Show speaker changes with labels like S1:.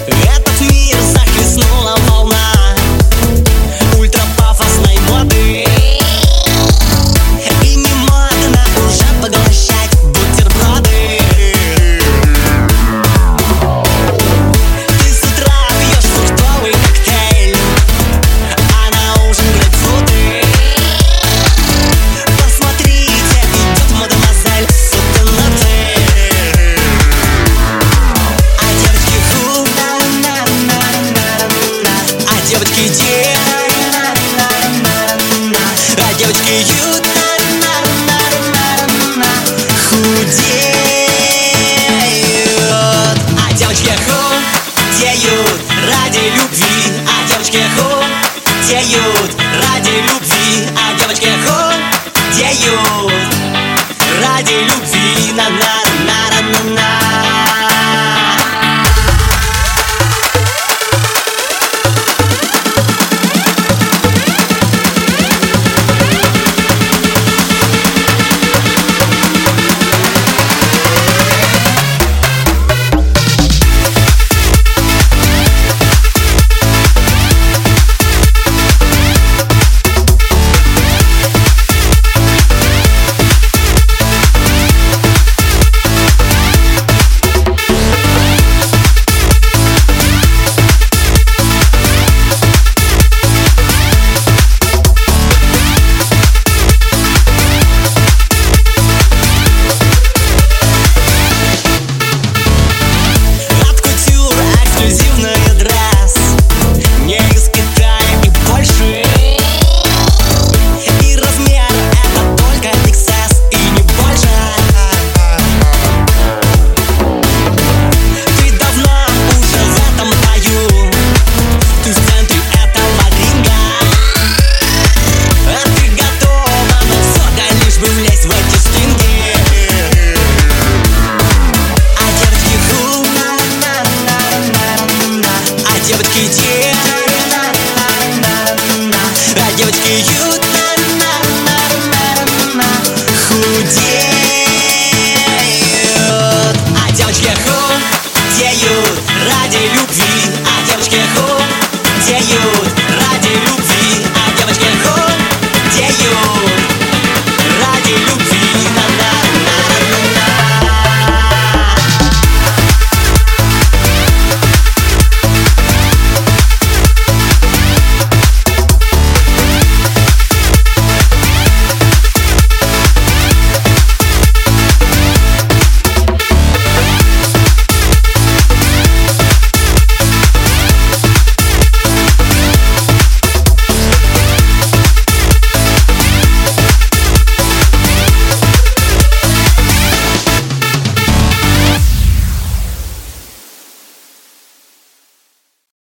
S1: Этот мир захлестнула волна ультрапафосной моды, и не модно уже поглощать бутерброды. Ты с утра пьешь фруктовый коктейль, а на ужин грейпфруты. Посмотрите, идет мадемуазель Сутенете. А девочки ху, а девочки де, а девочки ют, худеют. А девочки худеют ради любви. А девочки худеют ради любви. А девочки худеют ради любви. На-на-на-на-на-на. Эксклюзивный дресс не из Китая и Польши, и размер это только XS и не больше. Ты давно уже в этом бою, ты в центре этого ринга, а ты готова на все, да лишь бы влезть в эти стринги. А девочки ху, а девочки де, а девочки ют, худеют. А девочки худеют ради любви.